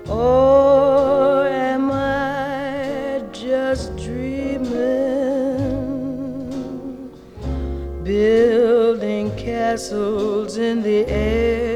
Or am I just dreaming, building castles in the air?